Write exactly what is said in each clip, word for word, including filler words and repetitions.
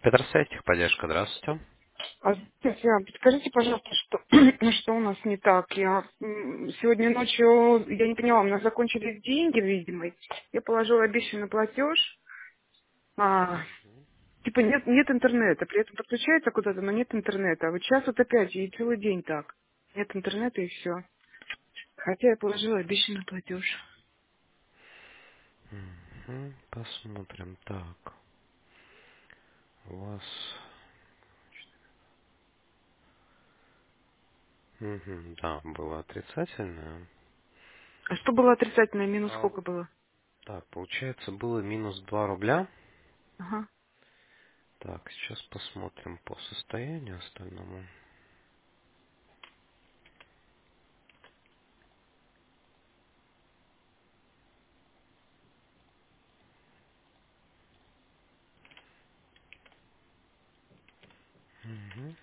Петросайт, техподдержка, здравствуйте. А, Татьяна, подскажите, пожалуйста, что, что у нас не так? Я м, сегодня ночью, я не поняла, у нас закончились деньги, видимо. Я положила обещанный платеж. А, типа нет, нет интернета, при этом подключается куда-то, но нет интернета. А вот сейчас вот опять, и целый день так. Нет интернета и все. Хотя я положила обещанный платеж. Мгм, посмотрим. Так, у вас... Мгм, да, было отрицательное. А что было отрицательное? Минус А, сколько было? так, получается, было минус два рубля. Ага. Так, сейчас посмотрим по состоянию остальному. Мгм.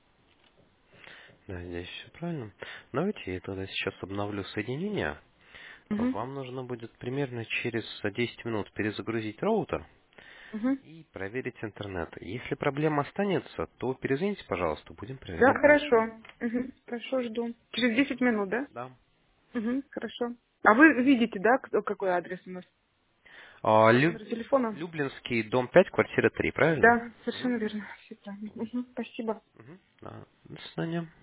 Да, здесь все правильно. Давайте я тогда сейчас обновлю соединение. Угу. Вам нужно будет примерно через десять минут перезагрузить роутер Угу. и проверить интернет. Если проблема останется, то перезвоните, пожалуйста, будем Да, проверять дальше. хорошо. Угу. Хорошо, жду. Через десять минут, да? Да. Угу, хорошо. А вы видите, да, кто- какой адрес у нас? А, По Лю- номеру телефона? Люблинский, дом пять, квартира три, правильно? Да, Мгм. совершенно верно. Все правильно. Мгм, спасибо. Мгм. Да. До свидания.